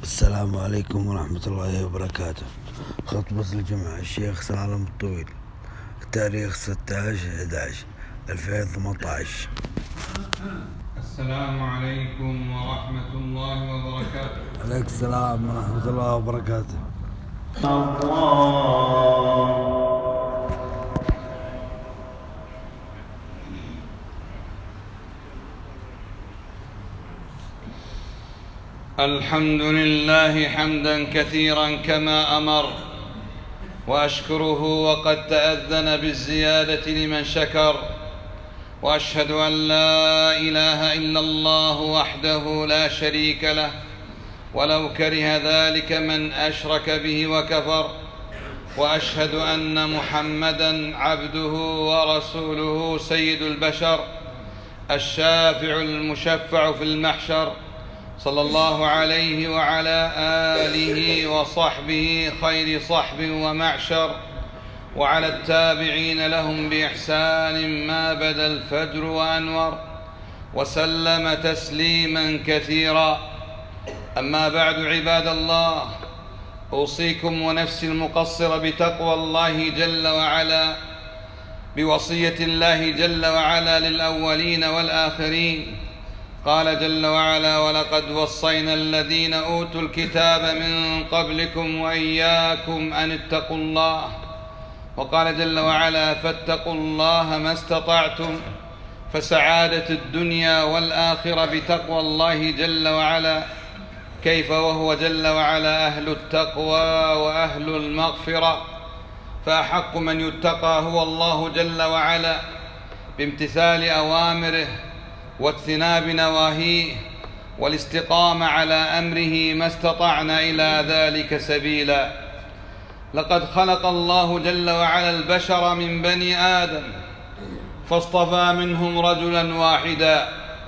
السلام عليكم ورحمة الله وبركاته. خطبة الجمعة الشيخ سالم الطويل، التاريخ 16/11/2018. السلام عليكم ورحمة الله وبركاته. عليك السلام ورحمة الله وبركاته. الحمد لله حمدا كثيرا كما أمر، وأشكره وقد تأذن بالزيادة لمن شكر، وأشهد أن لا إله إلا الله وحده لا شريك له، ولو كره ذلك من أشرك به وكفر، وأشهد أن محمدا عبده ورسوله سيد البشر، الشافع المشفع في المحشر، صلى الله عليه وعلى آله وصحبه خير صحب ومعشر، وعلى التابعين لهم بإحسان ما بدا الفجر وأنور، وسلم تسليما كثيرا. أما بعد، عباد الله، أوصيكم ونفسي المقصر بتقوى الله جل وعلا، بوصية الله جل وعلا للأولين والآخرين. قال جل وعلا: ولقد وصينا الذين أوتوا الكتاب من قبلكم وإياكم أن اتقوا الله. وقال جل وعلا: فاتقوا الله ما استطعتم. فسعادة الدنيا والآخرة بتقوى الله جل وعلا، كيف وهو جل وعلا أهل التقوى وأهل المغفرة، فأحق من يتقى هو الله جل وعلا بامتثال أوامره واجتناب نواهيه، والاستقامة على أمره ما استطعنا إلى ذلك سبيلا. لقد خلق الله جل وعلا البشر من بني آدم، فاصطفى منهم رجلا واحدا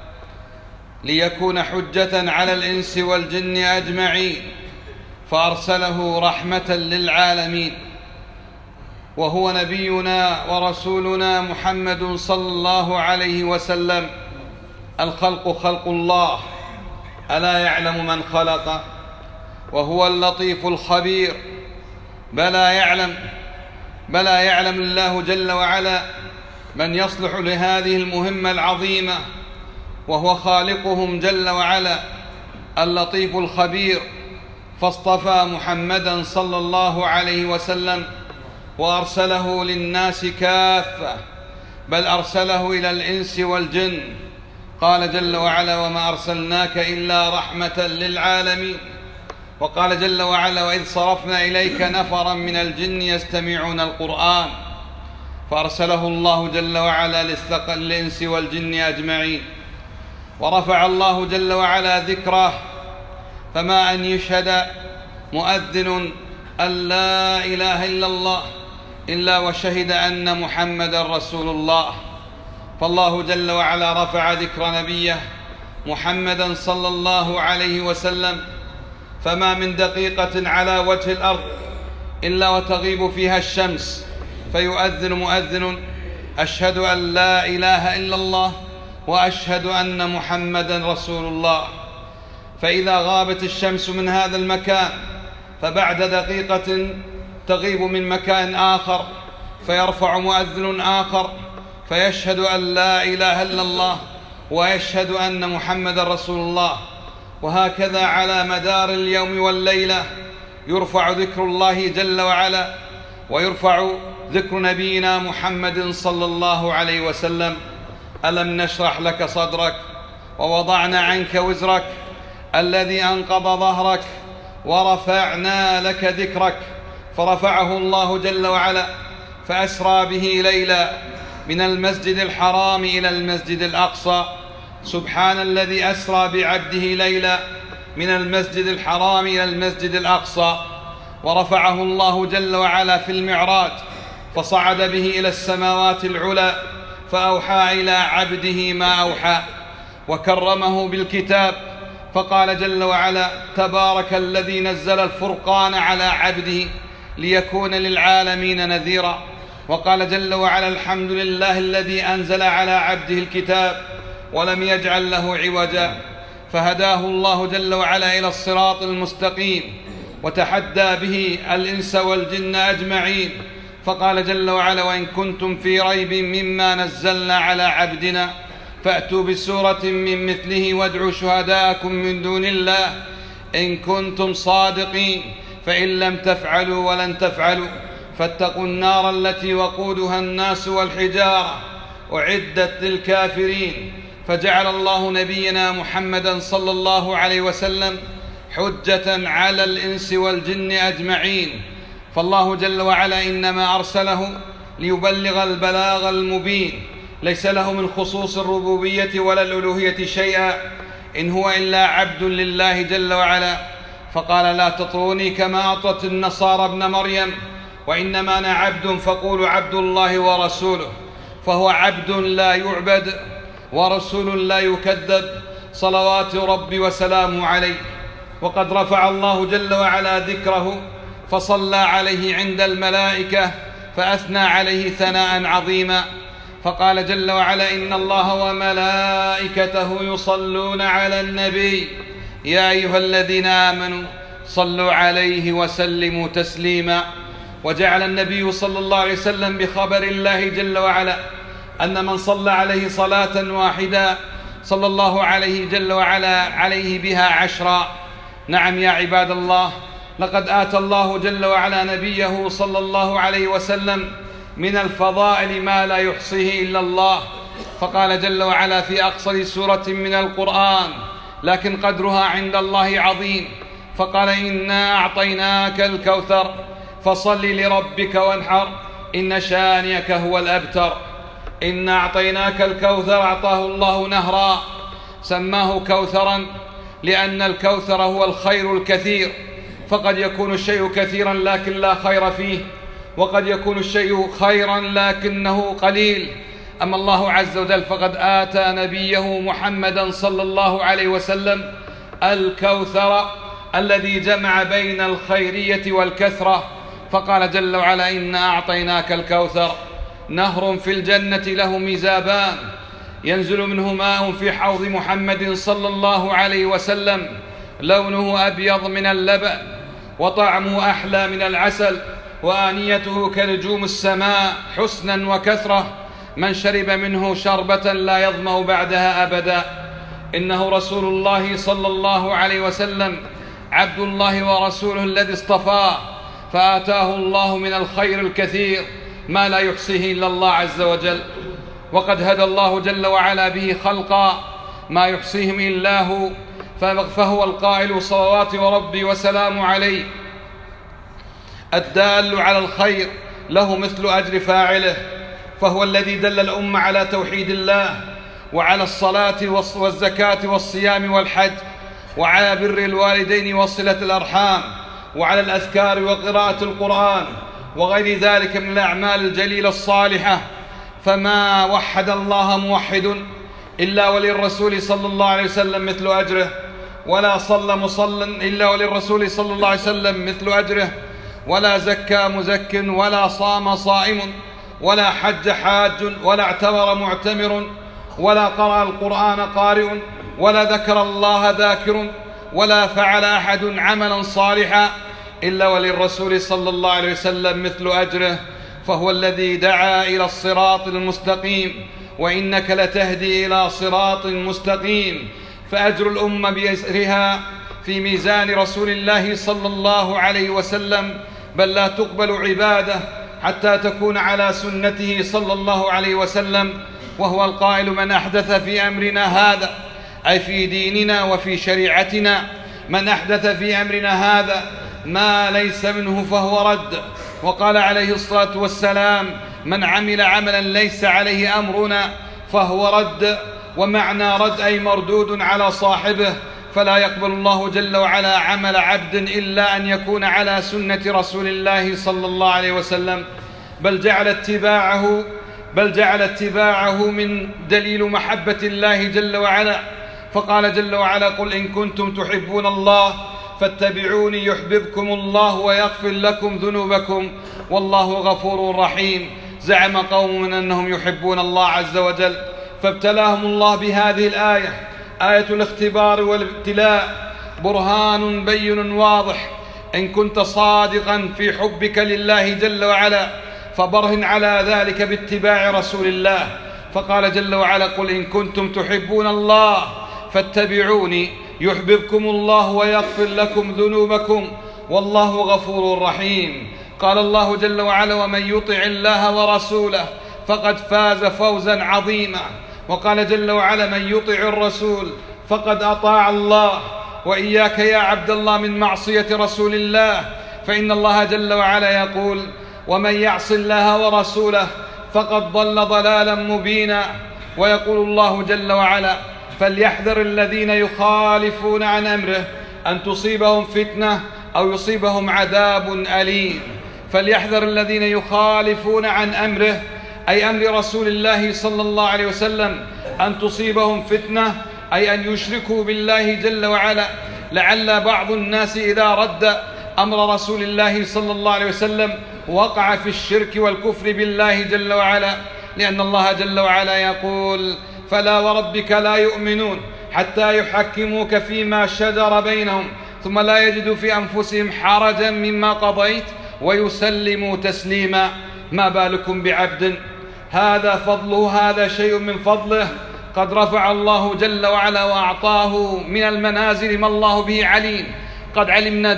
ليكون حجة على الإنس والجن أجمعين، فأرسله رحمة للعالمين، وهو نبينا ورسولنا محمد صلى الله عليه وسلم. الخلق خلق الله، ألا يعلم من خلق وهو اللطيف الخبير؟ بلى يعلم الله جل وعلا من يصلح لهذه المهمة العظيمة، وهو خالقهم جل وعلا اللطيف الخبير، فاصطفى محمدا صلى الله عليه وسلم وأرسله للناس كافة، بل أرسله إلى الإنس والجن. قال جل وعلا: وما أرسلناك إلا رحمة للعالمين. وقال جل وعلا: وإذ صرفنا إليك نفرا من الجن يستمعون القرآن. فأرسله الله جل وعلا للإنس والجن أجمعين، ورفع الله جل وعلا ذكره، فما أن يشهد مؤذن أن لا إله إلا الله إلا وشهد أن محمدا رسول الله. فالله جل وعلا رفع ذكر نبيه محمدا صلى الله عليه وسلم، فما من دقيقة على وجه الأرض إلا وتغيب فيها الشمس، فيؤذن مؤذن: أشهد أن لا إله إلا الله وأشهد أن محمدا رسول الله. فإذا غابت الشمس من هذا المكان، فبعد دقيقة تغيب من مكان آخر، فيرفع مؤذن آخر فيشهد أن لا إله إلا الله ويشهد أن محمد رسول الله. وهكذا على مدار اليوم والليلة يرفع ذكر الله جل وعلا، ويرفع ذكر نبينا محمد صلى الله عليه وسلم. ألم نشرح لك صدرك ووضعنا عنك وزرك الذي أنقض ظهرك ورفعنا لك ذكرك. فرفعه الله جل وعلا، فأسرى به ليلا من المسجد الحرام إلى المسجد الأقصى. سبحان الذي أسرى بعبده ليلا من المسجد الحرام إلى المسجد الأقصى. ورفعه الله جل وعلا في المعراج، فصعد به إلى السماوات العلى، فأوحى إلى عبده ما أوحى، وكرمه بالكتاب، فقال جل وعلا: تبارك الذي نزل الفرقان على عبده ليكون للعالمين نذيرا. وقال جل وعلا: الحمد لله الذي أنزل على عبده الكتاب ولم يجعل له عوجا. فهداه الله جل وعلا إلى الصراط المستقيم، وتحدى به الإنس والجن أجمعين، فقال جل وعلا: وإن كنتم في ريب مما نزلنا على عبدنا فأتوا بسورة من مثله وادعوا شهداءكم من دون الله إن كنتم صادقين، فإن لم تفعلوا ولن تفعلوا فاتقوا النار التي وقودها الناس والحجارة أعدت للكافرين. فجعل الله نبينا محمدا صلى الله عليه وسلم حجة على الإنس والجن أجمعين، فالله جل وعلا إنما أرسله ليبلغ البلاغ المبين، ليس له من خصوص الربوبية ولا الألوهية شيئا، إن هو إلا عبد لله جل وعلا. فقال: لا تطروني كما أطرت النصارى ابن مريم، وإنما أنا عبد فقولوا عبد الله ورسوله. فهو عبد لا يعبد ورسول لا يكذب، صلوات ربي وسلامه عليه. وقد رفع الله جل وعلا ذكره فصلى عليه عند الملائكة فأثنى عليه ثناء عظيما، فقال جل وعلا: إن الله وملائكته يصلون على النبي يا أيها الذين آمنوا صلوا عليه وسلموا تسليما. وجعل النبي صلى الله عليه وسلم بخبر الله جل وعلا أن من صلى عليه صلاة واحدة صلى الله عليه جل وعلا عليه بها 10. نعم يا عباد الله، لقد آتى الله جل وعلا نبيه صلى الله عليه وسلم من الفضائل ما لا يحصيه إلا الله، فقال جل وعلا في أقصر سورة من القرآن لكن قدرها عند الله عظيم، فقال: إنا أعطيناك الكوثر فصل لربك وانحر إن شانئك هو الأبتر. إنا أعطيناك الكوثر، أعطاه الله نهرا سماه كوثرا لأن الكوثر هو الخير الكثير، فقد يكون الشيء كثيرا لكن لا خير فيه، وقد يكون الشيء خيرا لكنه قليل. أما الله عز وجل فقد آتى نبيه محمدا صلى الله عليه وسلم الكوثر الذي جمع بين الخيرية والكثرة، فقال جل وعلا: إنا أعطيناك الكوثر، نهر في الجنة له مزابان ينزل منه ماء في حوض محمد صلى الله عليه وسلم، لونه أبيض من اللبن وطعمه أحلى من العسل، وآنيته كنجوم السماء حسنا وكثرة، من شرب منه شربة لا يظمأ بعدها أبدا. إنه رسول الله صلى الله عليه وسلم عبد الله ورسوله الذي اصطفاه، فآتاه الله من الخير الكثير ما لا يحصيه إلا الله عز وجل، وقد هدى الله جل وعلا به خلقا ما يحصيهم إلا هو، فهو القائل صلوات ربي وسلام عليه: الدال على الخير له مثل أجر فاعله. فهو الذي دل الأمة على توحيد الله، وعلى الصلاة والزكاة والصيام والحج، وعلى بر الوالدين وصلة الأرحام، وعلى الأذكار وقراءة القرآن وغير ذلك من الأعمال الجليلة الصالحة. فما وحد الله موحد إلا وللرسول صلى الله عليه وسلم مثل أجره، ولا صلى مصل إلا وللرسول صلى الله عليه وسلم مثل أجره، ولا زكى مزك، ولا صام صائم، ولا حج حاج، ولا اعتمر معتمر، ولا قرأ القرآن قارئ، ولا ذكر الله ذاكر، ولا فعل أحد عملا صالحا إلا وللرسول صلى الله عليه وسلم مثل أجره. فهو الذي دعا إلى الصراط المستقيم، وإنك لتهدي إلى صراط مستقيم. فأجر الأمة بأسرها في ميزان رسول الله صلى الله عليه وسلم، بل لا تقبل عبادة حتى تكون على سنته صلى الله عليه وسلم، وهو القائل: من أحدث في أمرنا هذا، أي في ديننا وفي شريعتنا، من أحدث في أمرنا هذا ما ليس منه فهو رد. وقال عليه الصلاة والسلام: من عمل عملا ليس عليه أمرنا فهو رد. ومعنى رد أي مردود على صاحبه، فلا يقبل الله جل وعلا عمل عبد إلا أن يكون على سنة رسول الله صلى الله عليه وسلم، بل جعل اتباعه من دليل محبة الله جل وعلا. فقال جل وعلا: قل إن كنتم تحبون الله فاتبعوني يحببكم الله ويغفر لكم ذنوبكم والله غفور رحيم. زعم قوم أنهم يحبون الله عز وجل، فابتلاهم الله بهذه الآية آية الاختبار والابتلاء برهان بين واضح إن كنت صادقا في حبك لله جل وعلا فبرهن على ذلك باتباع رسول الله. فقال جل وعلا: قل إن كنتم تحبون الله فاتبعوني يحببكم الله ويغفر لكم ذنوبكم والله غفور رحيم. قال الله جل وعلا: ومن يطع الله ورسوله فقد فاز فوزا عظيما. وقال جل وعلا: من يطع الرسول فقد أطاع الله. وإياك يا عبد الله من معصية رسول الله، فإن الله جل وعلا يقول: ومن يعص الله ورسوله فقد ضل ضلالا مبينا. ويقول الله جل وعلا: فليحذر الذين يخالفون عن أمره أن تصيبهم فتنة أو يصيبهم عذاب أليم. فليحذر الذين يخالفون عن أمره أي أمر رسول الله صلى الله عليه وسلم أن تصيبهم فتنة، أي أن يشركوا بالله جل وعلا. لعل بعض الناس إذا رد أمر رسول الله صلى الله عليه وسلم وقع في الشرك والكفر بالله جل وعلا، لأن الله جل وعلا يقول: فلا وربك لا يؤمنون حتى يحكموك فيما شجر بينهم ثم لا يجدوا في أنفسهم حرجا مما قضيت ويسلموا تسليما. ما بالكم بعبد هذا فضله، هذا شيء من فضله قد رفع الله جل وعلا وأعطاه من المنازل ما الله به عليم. قد علمنا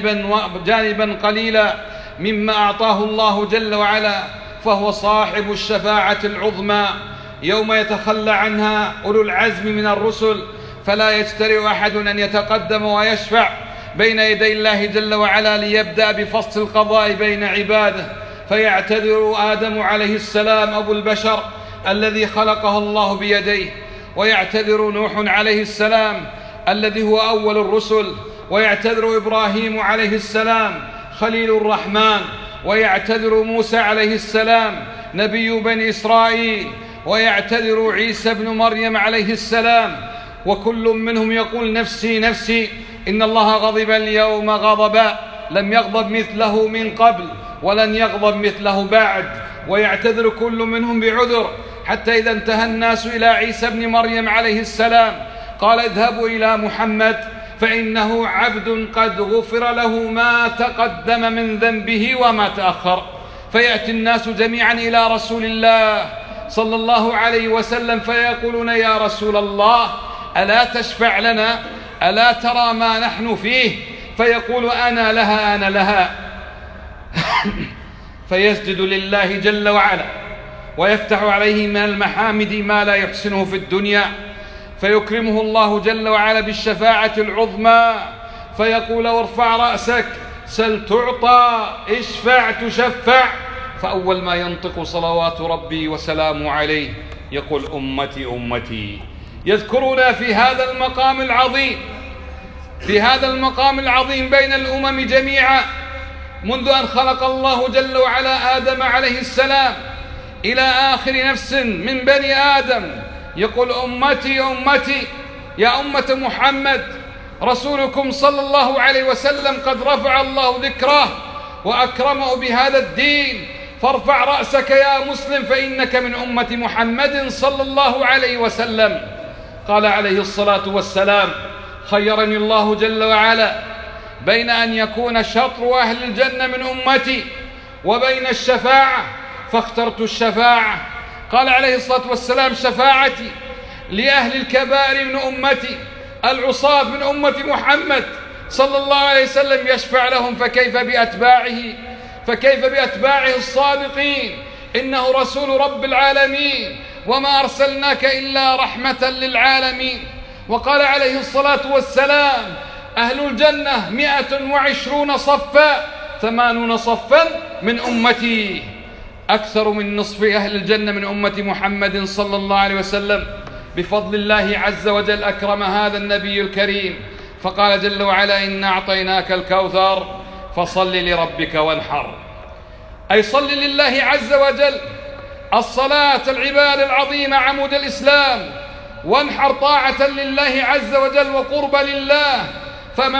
جانبا قليلا مما أعطاه الله جل وعلا، فهو صاحب الشفاعة العظمى يوم يتخلى عنها أولو العزم من الرسل، فلا يجترئ أحد أن يتقدم ويشفع بين يدي الله جل وعلا ليبدأ بفصل القضاء بين عباده. فيعتذر آدم عليه السلام أبو البشر الذي خلقه الله بيديه، ويعتذر نوح عليه السلام الذي هو أول الرسل، ويعتذر إبراهيم عليه السلام خليل الرحمن، ويعتذر موسى عليه السلام نبي بني إسرائيل، ويعتذر عيسى بن مريم عليه السلام، وكل منهم يقول: نفسي نفسي. إن الله غضب اليوم غضبا لم يغضب مثله من قبل ولن يغضب مثله بعد. ويعتذر كل منهم بعذر، حتى إذا انتهى الناس إلى عيسى بن مريم عليه السلام قال: اذهبوا إلى محمد فإنه عبد قد غفر له ما تقدم من ذنبه وما تأخر. فيأتي الناس جميعا إلى رسول الله صلى الله عليه وسلم فيقولون: يا رسول الله ألا تشفع لنا؟ ألا ترى ما نحن فيه؟ فيقول: أنا لها أنا لها. فيسجد لله جل وعلا ويفتح عليه من المحامد ما لا يحسنه في الدنيا، فيكرمه الله جل وعلا بالشفاعة العظمى، فيقول: وارفع رأسك سل تعطى، اشفع تشفع. فأول ما ينطق صلوات ربي وسلامه عليه يقول: أمتي أمتي. يذكرنا في هذا المقام العظيم، في هذا المقام العظيم بين الأمم جميعا، منذ أن خلق الله جل وعلا آدم عليه السلام إلى آخر نفس من بني آدم، يقول: أمتي أمتي. يا أمة محمد رسولكم صلى الله عليه وسلم قد رفع الله ذكره وأكرمه بهذا الدين، فارفع رأسك يا مسلم فإنك من أمة محمد صلى الله عليه وسلم. قال عليه الصلاة والسلام: خيرني الله جل وعلا بين أن يكون شطر أهل الجنة من أمتي وبين الشفاعة فاخترت الشفاعة. قال عليه الصلاة والسلام: شفاعتي لأهل الكبائر من أمتي، العصاة من أمة محمد صلى الله عليه وسلم يشفع لهم، فكيف بأتباعه الصادقين؟ إنه رسول رب العالمين وما أرسلناك إلا رحمة للعالمين. وقال عليه الصلاة والسلام: أهل الجنة 120 صفا، 80 صفا من أمتي، أكثر من نصف أهل الجنة من أمة محمد صلى الله عليه وسلم. بفضل الله عز وجل أكرم هذا النبي الكريم، فقال جل وعلا: إنا أعطيناك الكوثر فصل لربك وانحر، أي صل لله عز وجل. الصلاة العبادة العظيمة عمود الإسلام، وانحر طاعة لله عز وجل وقرب لله. فما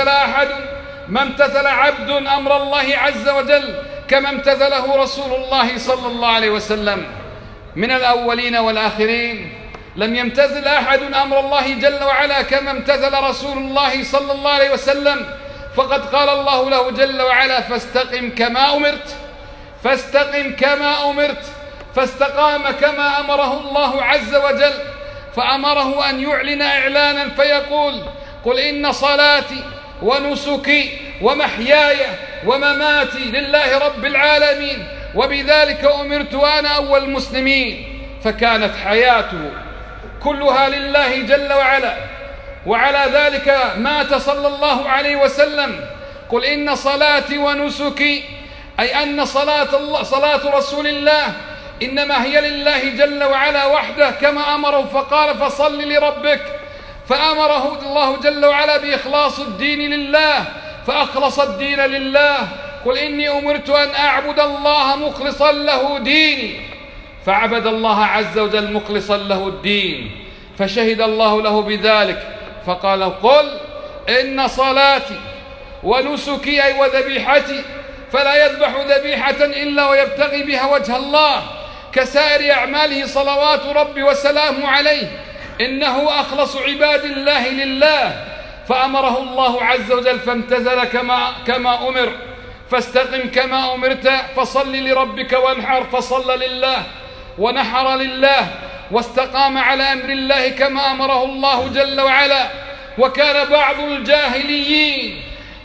امتثل عبد أمر الله عز وجل كما امتثله رسول الله صلى الله عليه وسلم من الأولين والآخرين، لم يمتثل أحد أمر الله جل وعلا كما امتثل رسول الله صلى الله عليه وسلم، فقد قال الله له جل وعلا: فاستقم كما أمرت، فاستقم كما أمرت، فاستقام كما أمره الله عز وجل، فأمره أن يعلن إعلانا فيقول: قل إن صلاتي ونسكي ومحياي ومماتي لله رب العالمين وبذلك أمرت وأنا أول المسلمين. فكانت حياته كلها لله جل وعلا، وعلى ذلك مات صلى الله عليه وسلم. قل إن صلاتي ونسكي، أي أن صلاة رسول الله إنما هي لله جل وعلا وحده كما أمره، فقال: فصل لربك، فأمره الله جل وعلا بإخلاص الدين لله، فأخلص الدين لله. قل إني أمرت أن أعبد الله مخلصا له ديني، فعبد الله عز وجل مخلصا له الدين، فشهد الله له بذلك، فقال: قل إن صلاتي ونسكي، أي وذبيحتي، فلا يذبح ذبيحة إلا ويبتغي بها وجه الله كسائر أعماله صلوات ربي وسلامه عليه، إنه أخلص عباد الله لله. فأمره الله عز وجل فامتثل كما أمر: فاستقم كما أمرت، فصل لربك وانحر، فصل لله ونحر لله، واستقام على أمر الله كما أمره الله جل وعلا. وكان بعض الجاهليين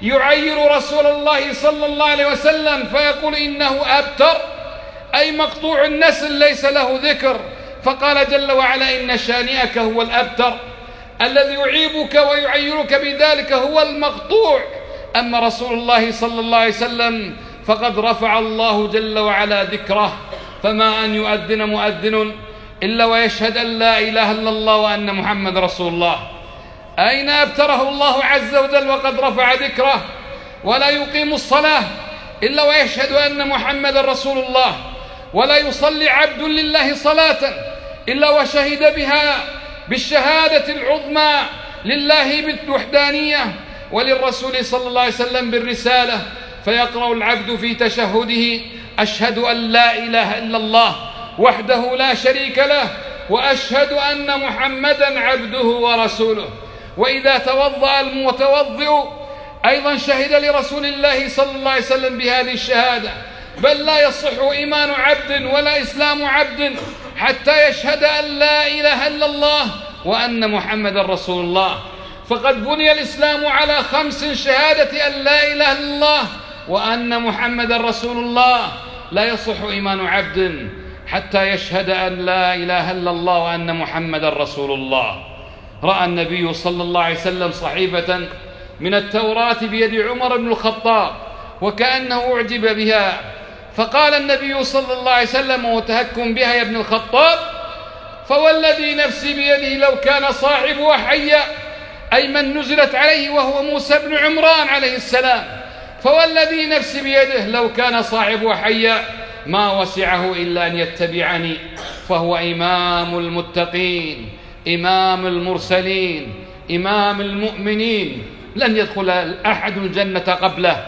يعير رسول الله صلى الله عليه وسلم فيقول إنه أبتر، أي مقطوع النسل ليس له ذكر، فقال جل وعلا: إن شانئك هو الأبتر، الذي يعيبك ويعيرك بذلك هو المقطوع. أما رسول الله صلى الله عليه وسلم فقد رفع الله جل وعلا ذكره، فما أن يؤذن مؤذن إلا ويشهد أن لا إله إلا الله وأن محمد رسول الله. أين أبتره الله عز وجل وقد رفع ذكره؟ ولا يقيم الصلاة إلا ويشهد أن محمد رسول الله، ولا يصلي عبد لله صلاة إلا وشهد بها بالشهادة العظمى لله بالوحدانية وللرسول صلى الله عليه وسلم بالرسالة. فيقرأ العبد في تشهده: أشهد أن لا إله إلا الله وحده لا شريك له، وأشهد أن محمدا عبده ورسوله. وإذا توضأ المتوضئ أيضا شهد لرسول الله صلى الله عليه وسلم بهذه الشهادة. بل لا يصح إيمان عبد ولا إسلام عبد حتى يشهد أن لا إله إلا الله وأن محمدا رسول الله. فقد بني الإسلام على 5: شهادة أن لا إله إلا الله وأن محمدا رسول الله. لا يصح إيمان عبد حتى يشهد أن لا إله إلا الله وأن محمدا رسول الله. رأى النبي صلى الله عليه وسلم صحيفة من التوراة بيد عمر بن الخطاب وكأنه أعجب بها، فقال النبي صلى الله عليه وسلم وتهكم بها: يا ابن الخطاب، فوالذي نفسي بيده لو كان صاحبها حيا، أي من نزلت عليه وهو موسى بن عمران عليه السلام، فوالذي نفسي بيده لو كان صاحبها حيا ما وسعه إلا أن يتبعني، فهو إمام المتقين، إمام المرسلين، إمام المؤمنين، لن يدخل أحد الجنة قبله،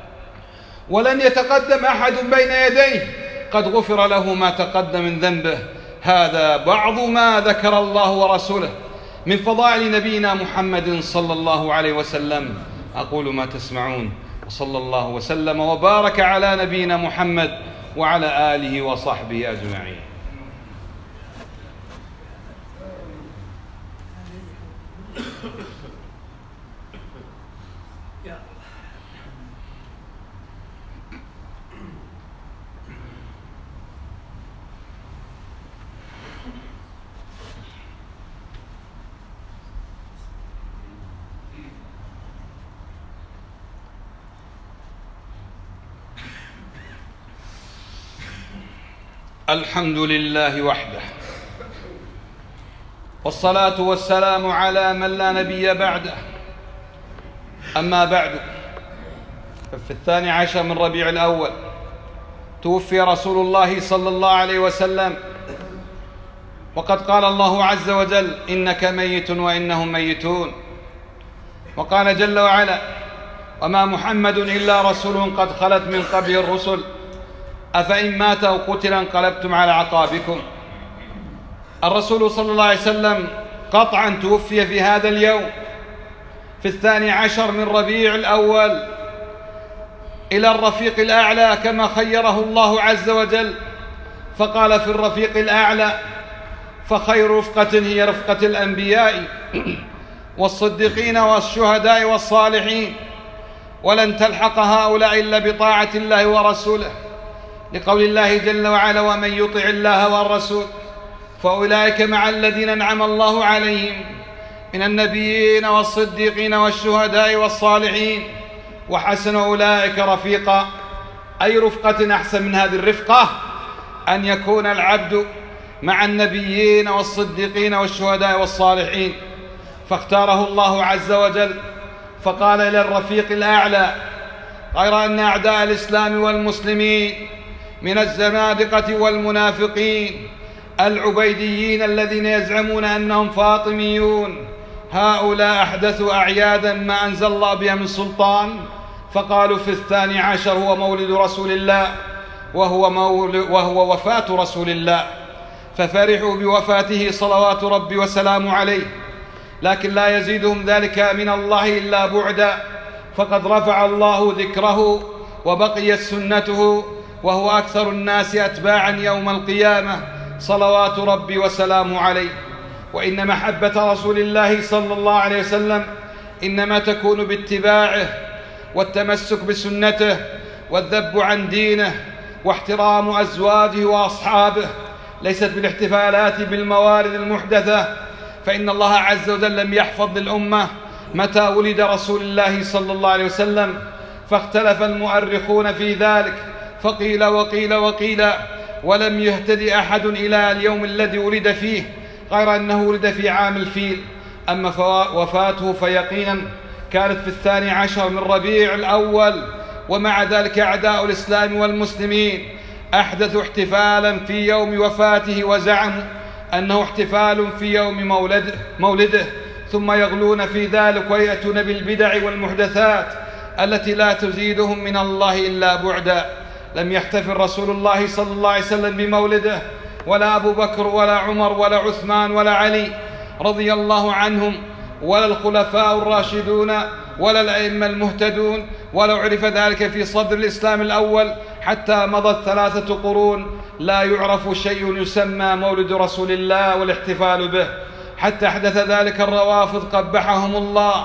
ولن يتقدم أحد بين يديه، قد غفر له ما تقدم من ذنبه. هذا بعض ما ذكر الله ورسوله من فضائل نبينا محمد صلى الله عليه وسلم. أقول ما تسمعون، وصلى الله وسلم وبارك على نبينا محمد وعلى آله وصحبه أجمعين. الحمد لله وحده، والصلاة والسلام على من لا نبي بعده. أما بعد، ففي 12 من ربيع الأول توفي رسول الله صلى الله عليه وسلم، وقد قال الله عز وجل: إنك ميت وإنهم ميتون. وقال جل وعلا: وما محمد إلا رسول قد خلت من قبله الرسل أفإن مات أو قتل انقلبتم على أعقابكم. الرسول صلى الله عليه وسلم قطعا توفي في هذا اليوم في 12 من ربيع الأول إلى الرفيق الأعلى كما خيره الله عز وجل، فقال في الرفيق الأعلى: فخير رفقة هي رفقة الأنبياء والصديقين والشهداء والصالحين، ولن تلحق هؤلاء إلا بطاعة الله ورسوله، لقول الله جل وعلا: ومن يطع الله والرسول فأولئك مع الذين أنعم الله عليهم من النبيين والصديقين والشهداء والصالحين وحسن أولئك رفيقا. أي رفقة أحسن من هذه الرفقة؟ أن يكون العبد مع النبيين والصديقين والشهداء والصالحين، فاختاره الله عز وجل فقال إلى الرفيق الأعلى، غير أن أعداء الإسلام والمسلمين من الزنادقة والمنافقين العبيديين الذين يزعمون أنهم فاطميون، هؤلاء أحدثوا أعيادا ما أنزل الله بها من سلطان، فقالوا في 12 هو مولد رسول الله وهو وفاة رسول الله، ففرحوا بوفاته صلوات ربي وسلامه عليه، لكن لا يزيدهم ذلك من الله إلا بعدا، فقد رفع الله ذكره وبقيت سنته، وهو أكثر الناس أتباعا يوم القيامة صلوات ربي وسلامه عليه. وإن محبة رسول الله صلى الله عليه وسلم إنما تكون باتباعه والتمسك بسنته والذب عن دينه واحترام أزواجه وأصحابه، ليست بالاحتفالات بالموارد المحدثة، فإن الله عز وجل لم يحفظ للأمة متى ولد رسول الله صلى الله عليه وسلم، فاختلف المؤرخون في ذلك، فقيل وقيل وقيل، ولم يهتدي أحد إلى اليوم الذي ولد فيه، غير أنه ولد في عام الفيل. أما وفاته فيقينا كانت في 12 من ربيع الأول، ومع ذلك أعداء الإسلام والمسلمين أحدثوا احتفالا في يوم وفاته وزعموا أنه احتفال في يوم مولده، ثم يغلون في ذلك ويأتون بالبدع والمحدثات التي لا تزيدهم من الله إلا بعدا. لم يحتفل رسول الله صلى الله عليه وسلم بمولده، ولا أبو بكر ولا عمر ولا عثمان ولا علي رضي الله عنهم، ولا الخلفاء الراشدون ولا الأئمة المهتدون، ولو عرف ذلك في صدر الإسلام الأول حتى مضت 3 قرون لا يعرف شيء يسمى مولد رسول الله والاحتفال به، حتى أحدث ذلك الروافض قبحهم الله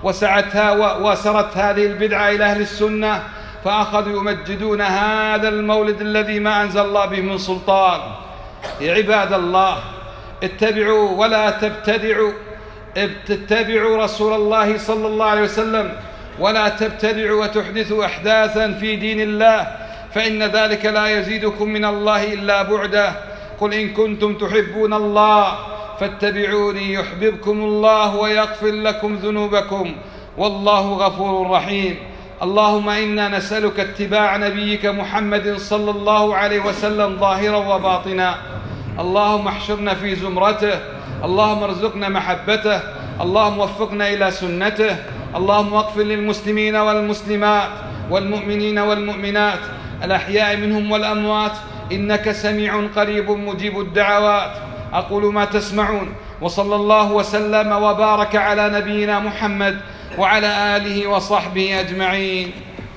وسرت هذه البدعة إلى أهل السنة، فأخذوا يمجدون هذا المولد الذي ما أنزل الله به من سلطان. يا عباد الله، اتبعوا ولا تبتدعوا، اتبعوا رسول الله صلى الله عليه وسلم، ولا تبتدعوا وتحدثوا أحداثا في دين الله، فإن ذلك لا يزيدكم من الله إلا بعدا. قل إن كنتم تحبون الله فاتبعوني يحببكم الله ويغفر لكم ذنوبكم والله غفور رحيم. اللهم إنا نسألك اتباع نبيك محمد صلى الله عليه وسلم ظاهرا وباطنا، اللهم احشرنا في زمرته، اللهم ارزقنا محبته، اللهم وفقنا إلى سنته، اللهم اغفر للمسلمين والمسلمات والمؤمنين والمؤمنات الأحياء منهم والأموات، إنك سميع قريب مجيب الدعوات. أقول ما تسمعون، وصلى الله وسلم وبارك على نبينا محمد وعلى آله وصحبه أجمعين.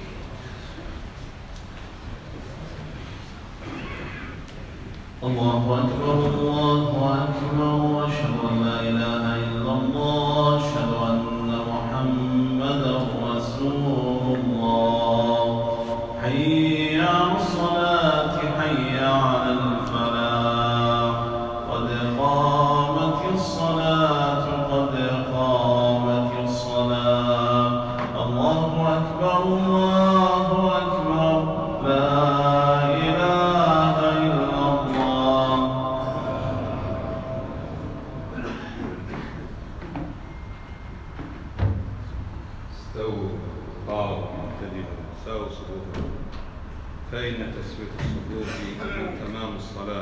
الله أكبر الله أكبر، أشهد أن لا إله إلا الله، أشهد أن محمدا رسول الله. حي على الصلاة حي على الفلاح، قد قامت الصلاة قد قامت الصلاة. الله أكبر الله أكبر، لا فإن تسوية الصدور من تمام الصلاة.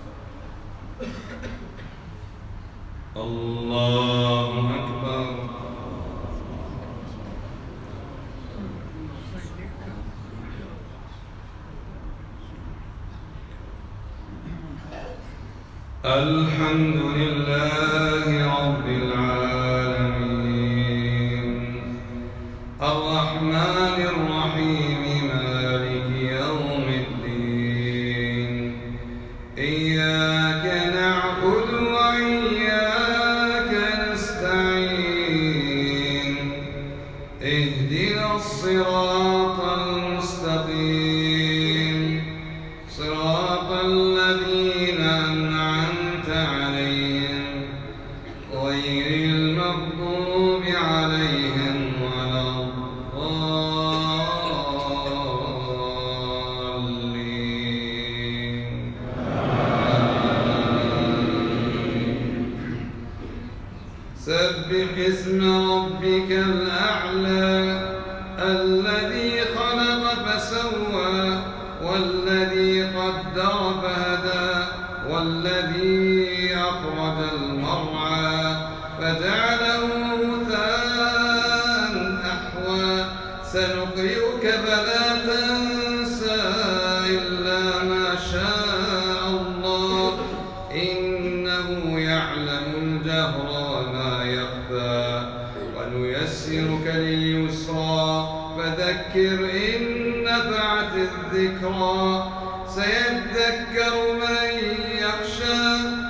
الله أكبر. الحمد لله رب العالمين الرحمن الرحيم مالك يوم الدين إياك نعبد وإياك نستعين اهدنا الصراط المستقيم صراط الذين أنعمت عليهم غير المغضوب عليهم ولا الضالين. سبح اسم ربك الأعلى الذي خلق فسوى والذي قدر فهدى والذي أخرج المرعى فجعله غثاء أحوى سنقرئك فلا تنسى إلا ما شاء الله إنه يعلم الجهر وما يخفى ونيسرك لليسرى فذكر إن نفعت الذكرى سيذكر من يخشى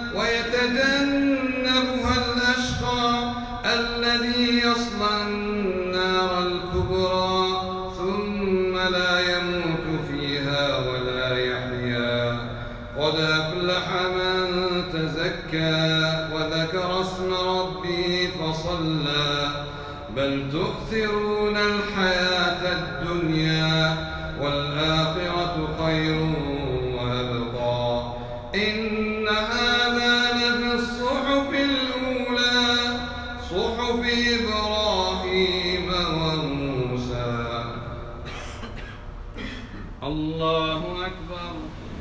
ويتجنبها الأشقى الذي يصلى النار الكبرى ثم لا يموت فيها ولا يحيا قد أفلح من تزكى وذكر اسم ربه فصلى بل تؤثرون الحياة الدنيا والآخرة خير وأبقى إن هذا لفي الصحف الأولى صحف إبراهيم وموسى. الله أكبر.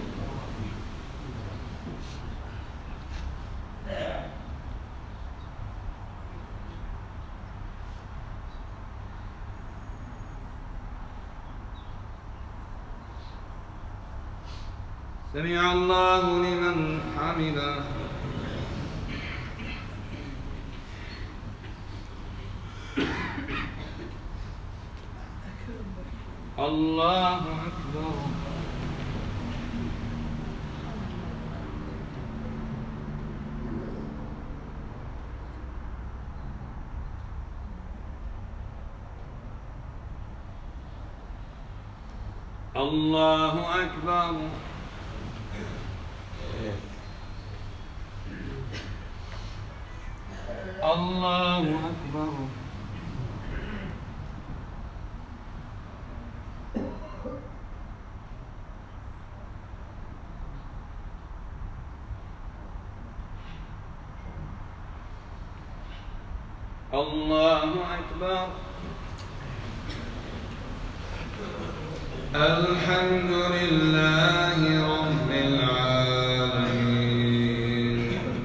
سمع الله لمن حمده. الله أكبر. الله أكبر. الله أكبر. الله أكبر. الحمد لله رب العالمين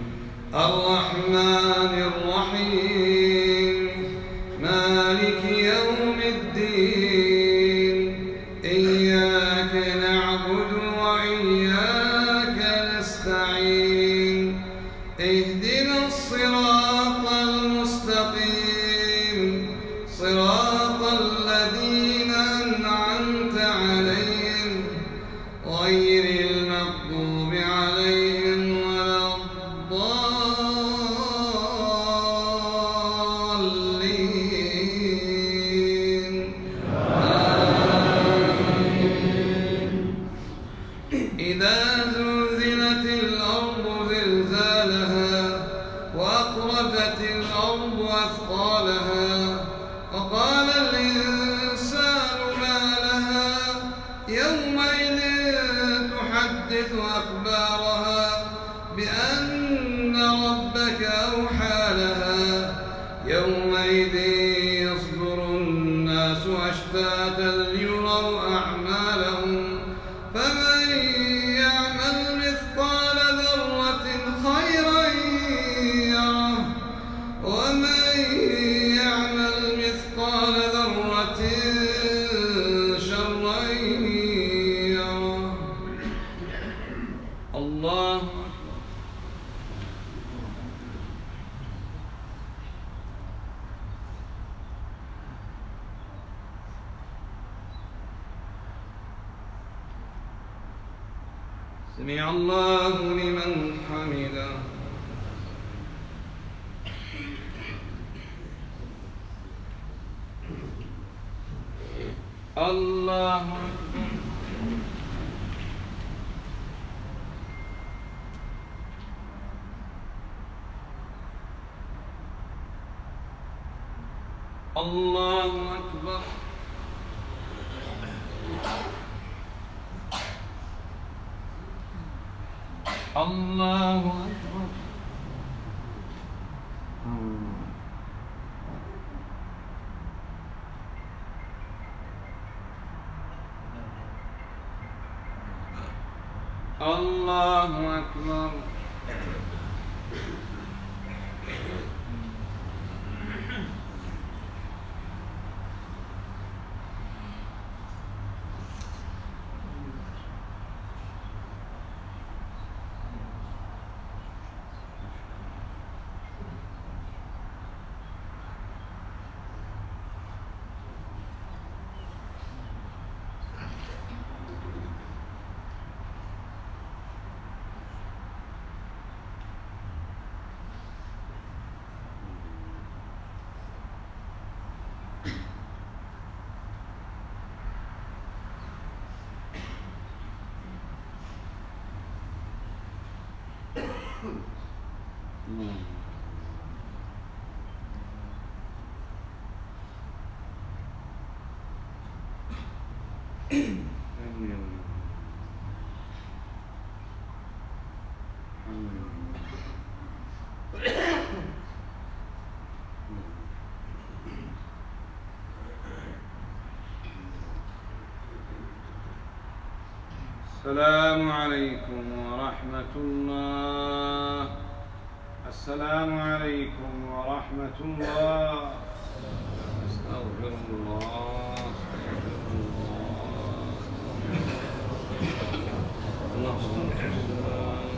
الرحمن الرحيم مالك يوم الدين إياك نعبد وإياك نستعين اهدنا الصراط المستقيم صراط الذين أنعمت عليهم غير المغضوب عليهم ولا الضالين. إذا زلزلت الأرض زلزالها وأخرجت الأرض أثقالها وقال الإنسان ما لها يومئذ تحدث أخبارها بأن ربك أوحى لها يومئذ يصدر الناس أشتاتا ليروا أعمالهم فمن يعمل مثقال ذرة خيرا يره ومن يعمل مثقال ذرة شرا يره. الله أكبر. سمع الله لمن حمده. الله أكبر. الله أكبر. الله أكبر. الله أكبر. السلام عليكم ورحمة الله. السلام عليكم ورحمة الله. أستغفر الله. أستغفر الله. اللهم